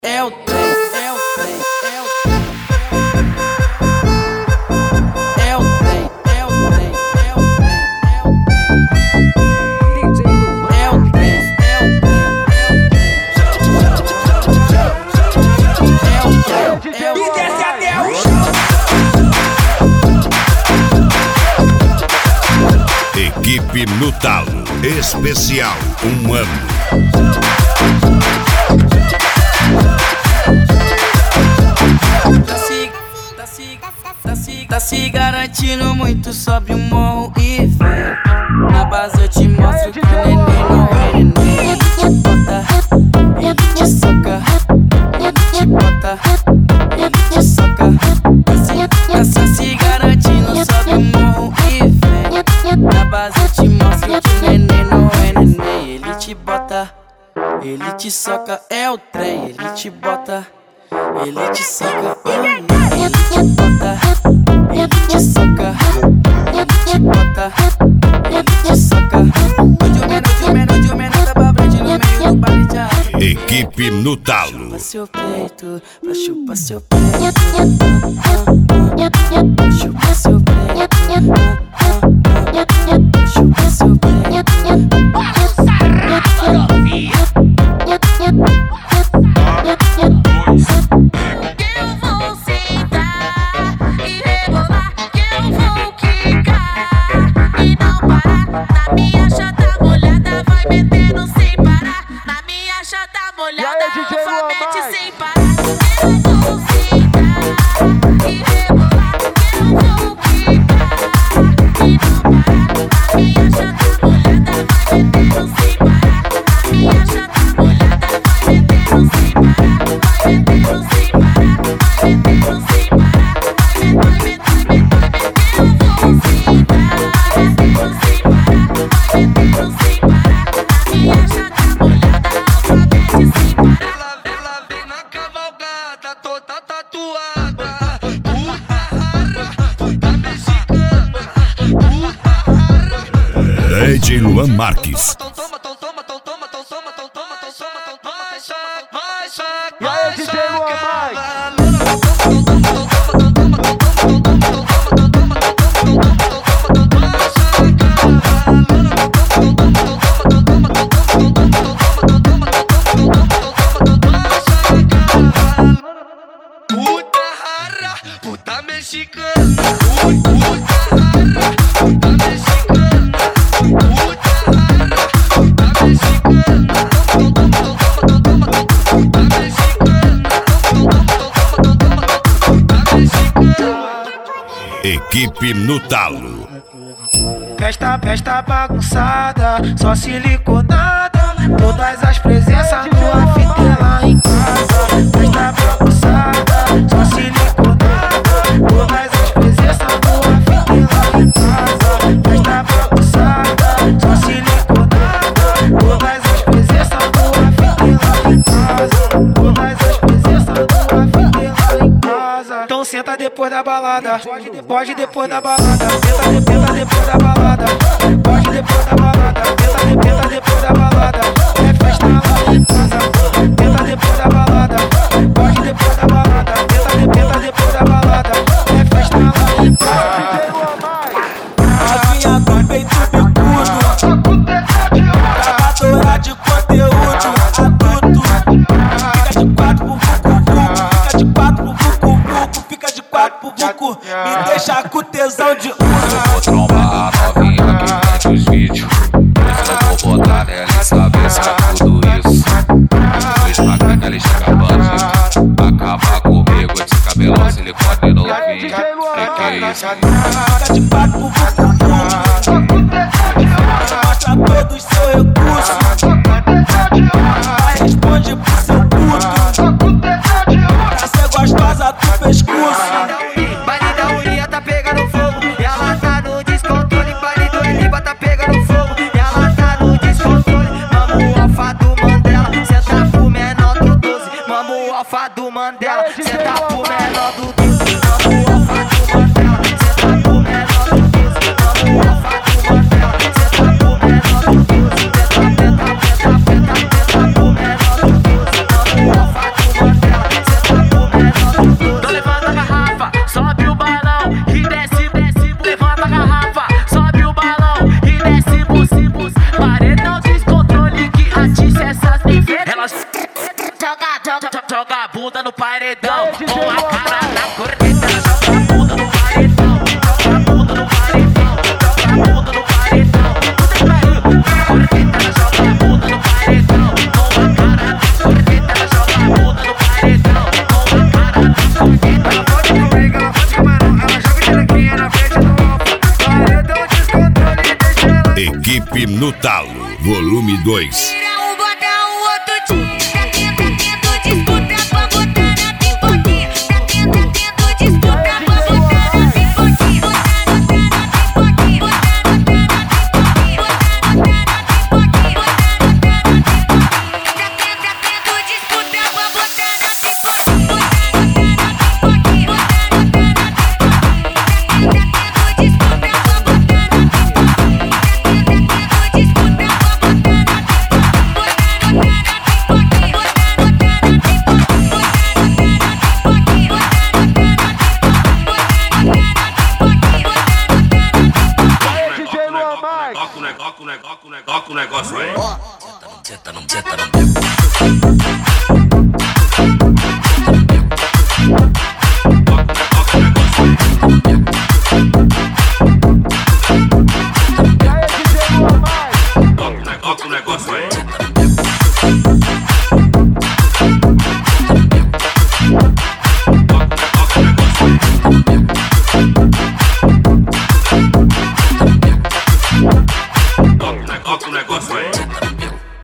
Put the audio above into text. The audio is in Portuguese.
É o trem, é o trem, é o trem. É o trem, é o trem, é o trem, é o trem. É o trem, é o trem, é o trem. E desce até o chão. Equipe no Talo, especial 1 ano. Tá se garantindo muito, sobe o morro e vem. Na base eu te mostro que o neném não é neném. Ele te soca, ele te bota, ele te soca. Tá se garantindo, sobe o morro e vem. Na base eu te mostro que o neném não é neném. Ele te bota, ele te soca, é o trem. Ele te bota, ele te soca, ele te bota, ele te soca, ele te bota, ele te soca. De menor da pra frente no meio do baile de arrasto. Equipe no Talo. Chupa seu peito, pra chupar seu peito. Chupa seu peito, chupa seu peito. DJ Luan Marques. E aí, DJ Luan Marques? Puta rara, puta mexicana. Puta rara, puta mexicana. Puta rara, puta mexicana. Puta mexicana. Equipe no Talo. Festa bagunçada, só siliconada. Todas as presenças do after lá em casa. Festa bagunçada, só siliconada. Todas as presenças do after lá em casa. Festa bagunçada, só siliconada. Todas as presenças do after lá em casa. Todas as presenças do after lá em casa. Então senta depois da balada, pode depois da balada. Senta depois da balada, pode depois da balada. Senta depois da balada, é festa lá em casa. Senta depois da balada, pode depois da balada. Senta depois da balada, é festa lá em casa. Novinha com peito bicudo, gravadora de conteúdo adulto. Fica de 4 pro vucu-vucu, fica de 4 pro vucu-vucu, fica de 4 pro vucu. Me deixa com tesão de eu vou trombar a novinha que vende os vídeos. Hoje eu vou botar nela e saber se é tudo isso. Dois maquinhas, ela chega bandido. Acaba comigo, esse cabelão silicone novinho. Que é isso? Fica de 4 pro vucu-vucu, mostra todos seu recurso. Vai, responde pro seu puto, pra ser gostosa do pescoço. Baile da Unia tá pegando fogo, e ela tá no descontrole. Baile do Eliba tá pegando fogo, e ela tá no descontrole. Mamo o alfa do Mandela, senta pro menor do 12. Mamo o alfa do Mandela, senta pro menor do 12. Mamo o alfa do Mandela, senta pro menor do 12. Mamo o alfa do Mandela, senta pro menor do 12. Senta pro menor do 12. Mamo o alfa do Mandela. joga a bunda no paredão. Com a cara na corneta, joga a bunda no paredão. Joga a bunda no paredão. Joga a bunda no paredão. Puta que pariu. Corneta, joga a bunda no paredão. Com a cara na corneta, joga a bunda no paredão. Com a cara na corneta. Ela pode comigo, ela faz camarão. Ela joga xerequinha na frente do alfa. Paredão descontrole e deixa ela. Equipe no Talo, volume 2. Toca o negócio aí. Senta não.